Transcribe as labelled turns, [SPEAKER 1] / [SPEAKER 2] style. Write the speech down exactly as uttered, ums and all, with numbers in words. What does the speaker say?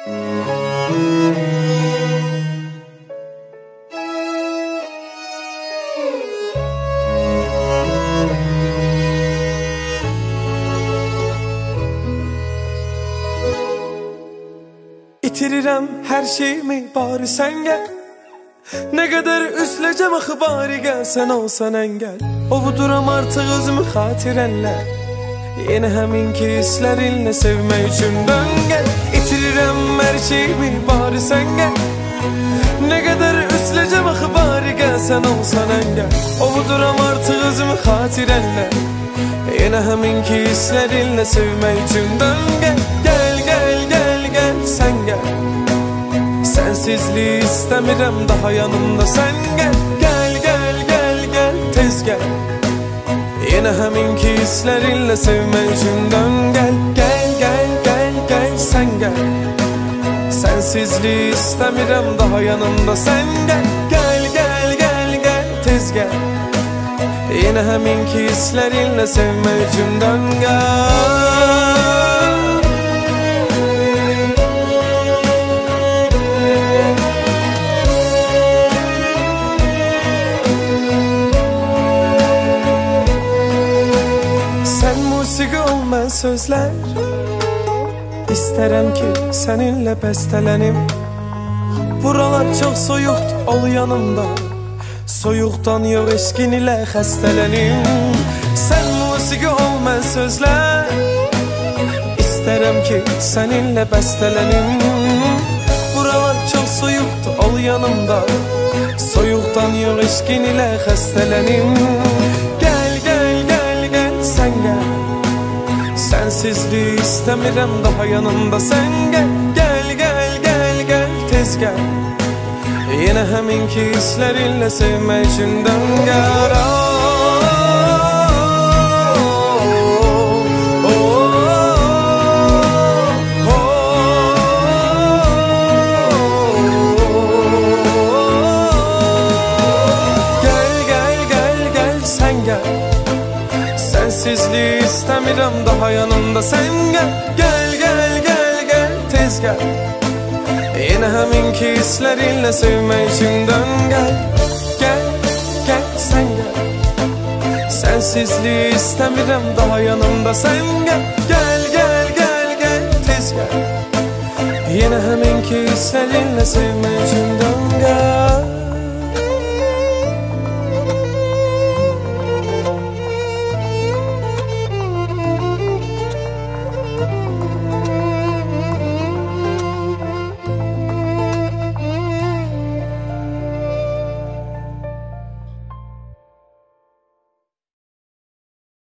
[SPEAKER 1] İtirirəm hər şeyimi, bari sən gəl. Nə qədər üsləcəm axı, bari gəl, sən olsan əngəl. Ovuduram artıq özümü xatirənlə, yenə həminki hisslərinlə sevmək üçün dön gəl. İtirirəm hər şeyimi, bari sən gəl. Nə qədər üsləcəm axı, bari gəl, sən olsan əngəl. Ovuduram artıq özümü xatirənlə, yenə həminki hisslərinlə sevmək üçün dön gəl. Gəl, gəl, gəl, gəl, sən gəl. Sensizliği istəmirəm daha yanımda, sən gəl. Gəl, gəl, gəl, gəl, tez gəl. Yenə həminki hisslərinlə sevmək üçün dön gəl. Gəl, gəl, gəl, gəl, sən gəl. Sensizliği istəmirəm daha yanımda, sən gəl. Gəl, gəl, gəl, gəl, tez gəl. Yenə həminki hisslərinlə sevmək üçün dön gəl. Musiqi ol, mən sözlər. İstərəm ki, səninlə bəstələnim. Buralar çox soyuqdur, ol yanımda. Soyuqdan yox, eşqin ilə xəstələnim. Sən musiqi ol, mən sözlər. İstərəm ki, səninlə bəstələnim. Buralar çox soyuqdur, ol yanımda. Soyuqdan yox, eşqin ilə xəstələnim. Gəl, gəl, gəl, gəl, sən gəl. Sensizliği istəmirəm daha yanımda, sən gəl. Gəl, gəl, gəl, gəl, tez gəl. Yenə həminki hisslərinlə sevmək üçün dön gəl. Gəl, gəl, gəl, gəl, sən gəl. Sensizliği istəmirəm daha yanımda, sən gəl. Gəl, gəl, gəl, gəl, tez gəl. Yenə həminki hisslərinlə sevmək üçün dön gəl. Gəl, gəl, sən gəl. Sensizliği istəmirəm daha yanımda, sən gəl. Gəl, gəl, gəl, gəl, tez gəl. Yenə həminki hisslərinlə sevmək üçün dön gəl.